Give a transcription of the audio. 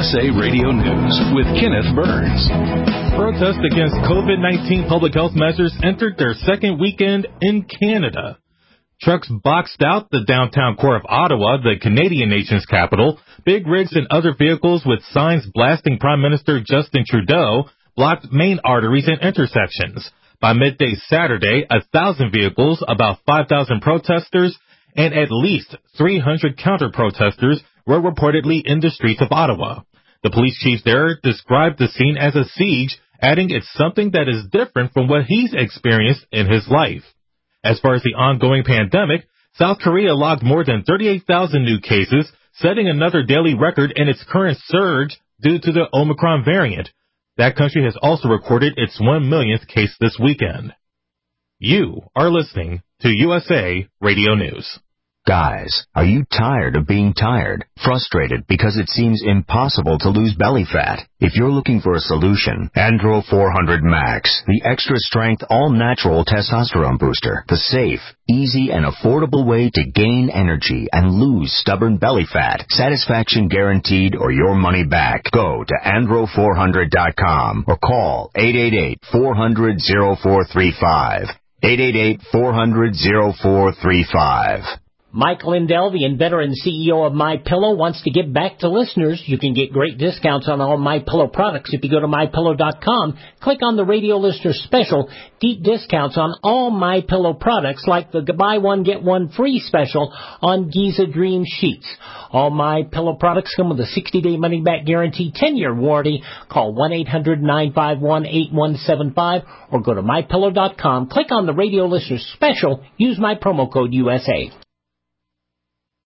USA Radio News with Kenneth Burns. Protests against COVID-19 public health measures entered their second weekend in Canada. Trucks boxed out the downtown core of Ottawa, the Canadian nation's capital. Big rigs and other vehicles with signs blasting Prime Minister Justin Trudeau blocked main arteries and intersections. By midday Saturday, 1,000 vehicles, about 5,000 protesters, and at least 300 counter-protesters were reportedly in the streets of Ottawa. The police chief there described the scene as a siege, adding it's something that is different from what he's experienced in his life. As far as the ongoing pandemic, South Korea logged more than 38,000 new cases, setting another daily record in its current surge due to the Omicron variant. That country has also recorded its 1 millionth case this weekend. You are listening to USA Radio News. Guys, are you tired of being tired? Frustrated because it seems impossible to lose belly fat? If you're looking for a solution, Andro 400 Max, the extra strength, all-natural testosterone booster, the safe, easy, and affordable way to gain energy and lose stubborn belly fat. Satisfaction guaranteed or your money back. Go to andro400.com or call 888-400-0435. 888-400-0435. Mike Lindell, the inventor and CEO of MyPillow, wants to give back to listeners. You can get great discounts on all MyPillow products if you go to MyPillow.com. Click on the radio listener special. Deep discounts on all MyPillow products like the buy one, get one free special on Giza Dream Sheets. All MyPillow products come with a 60-day money-back guarantee, 10-year warranty. Call 1-800-951-8175 or go to MyPillow.com. Click on the radio listener special. Use my promo code USA.